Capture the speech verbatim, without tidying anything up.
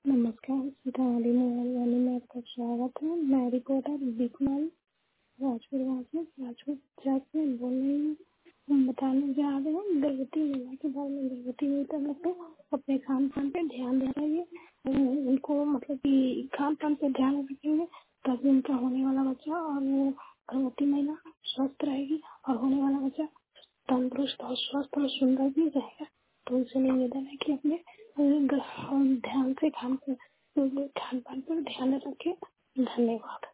नमस्कार, सीतामढ़ी मोबाइल वाले में आपका स्वागत है। मैं रिपोर्टर बिकमल राजपुर वासी राजपुर गुजरात से बोल रही हूँ। हम बताने जा रहे हैं गर्भवती महिला के बारे में। गर्भवती महिला को अपने खान पान पे ध्यान देना चाहिए। उनको मतलब कि खान पान पे ध्यान रखेंगे तभी उनका होने वाला बच्चा और वो गर्भवती महिला स्वस्थ रहेगी और होने वाला बच्चा तंदुरुस्त और स्वस्थ और सुंदर भी रहेगा। तो उनसे निवेदन है कि अपने ध्यान से खान खान पान पर ध्यान रखें। धन्यवाद।